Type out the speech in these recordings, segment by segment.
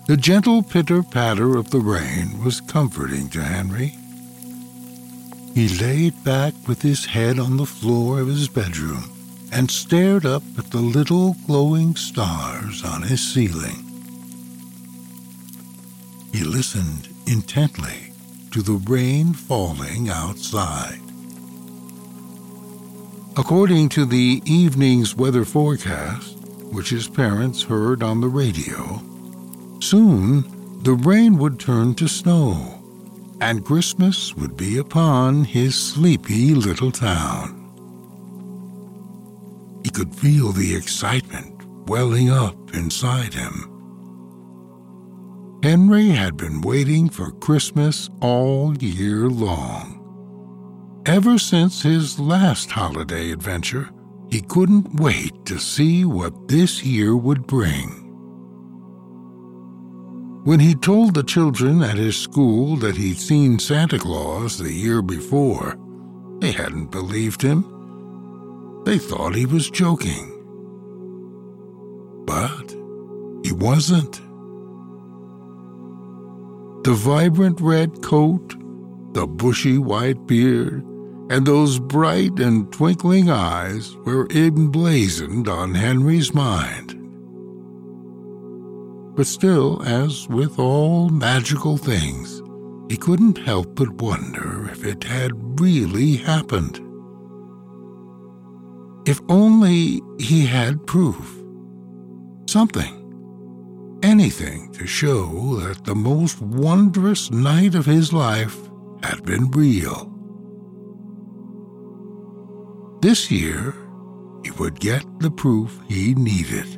The gentle pitter-patter of the rain was comforting to Henry. He laid back with his head on the floor of his bedroom and stared up at the little glowing stars on his ceiling. He listened intently to the rain falling outside. According to the evening's weather forecast, which his parents heard on the radio, soon the rain would turn to snow, and Christmas would be upon his sleepy little town. He could feel the excitement welling up inside him. Henry had been waiting for Christmas all year long. Ever since his last holiday adventure, he couldn't wait to see what this year would bring. When he told the children at his school that he'd seen Santa Claus the year before, they hadn't believed him. They thought he was joking. But he wasn't. The vibrant red coat, the bushy white beard, and those bright and twinkling eyes were emblazoned on Henry's mind. But still, as with all magical things, he couldn't help but wonder if it had really happened. If only he had proof. Something, anything to show that the most wondrous night of his life had been real. This year, he would get the proof he needed.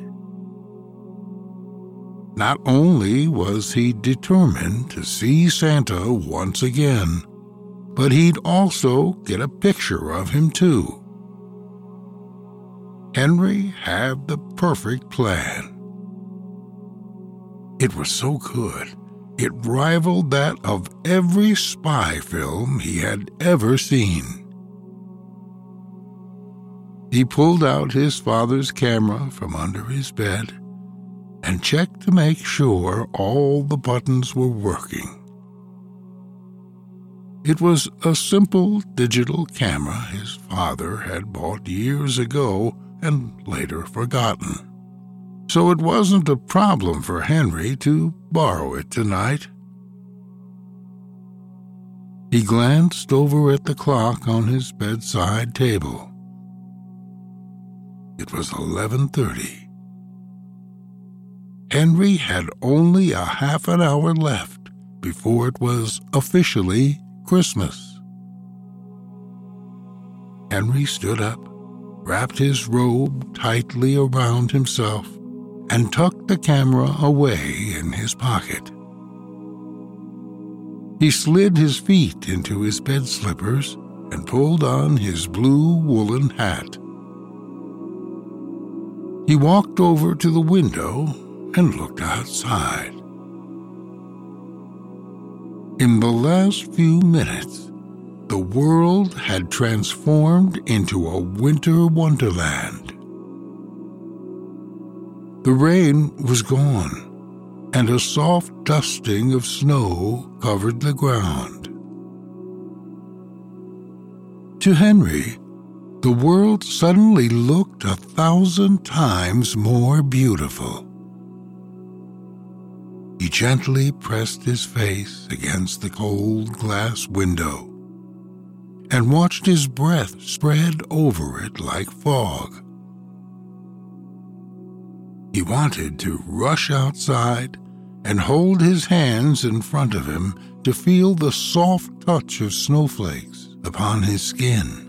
Not only was he determined to see Santa once again, but he'd also get a picture of him too. Henry had the perfect plan. It was so good, it rivaled that of every spy film he had ever seen. He pulled out his father's camera from under his bed and checked to make sure all the buttons were working. It was a simple digital camera his father had bought years ago and later forgotten, so it wasn't a problem for Henry to borrow it tonight. He glanced over at the clock on his bedside table. It was 11:30. Henry had only a half an hour left before it was officially Christmas. Henry stood up, wrapped his robe tightly around himself, and tucked the camera away in his pocket. He slid his feet into his bed slippers and pulled on his blue woolen hat. He walked over to the window and looked outside. In the last few minutes, the world had transformed into a winter wonderland. The rain was gone, and a soft dusting of snow covered the ground. To Henry, the world suddenly looked 1,000 times more beautiful. He gently pressed his face against the cold glass window and watched his breath spread over it like fog. He wanted to rush outside and hold his hands in front of him to feel the soft touch of snowflakes upon his skin.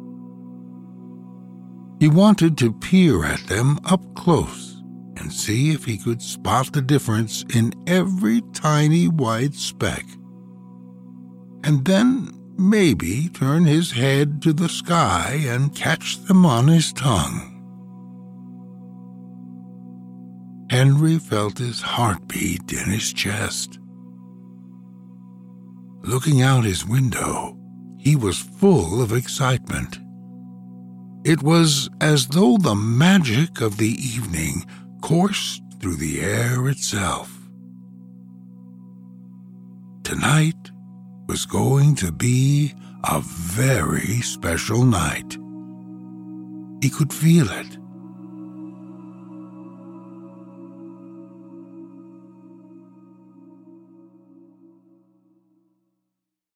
He wanted to peer at them up close and see if he could spot the difference in every tiny white speck, and then maybe turn his head to the sky and catch them on his tongue. Henry felt his heartbeat in his chest. Looking out his window, he was full of excitement. It was as though the magic of the evening coursed through the air itself. tonight was going to be a very special night. He could feel it.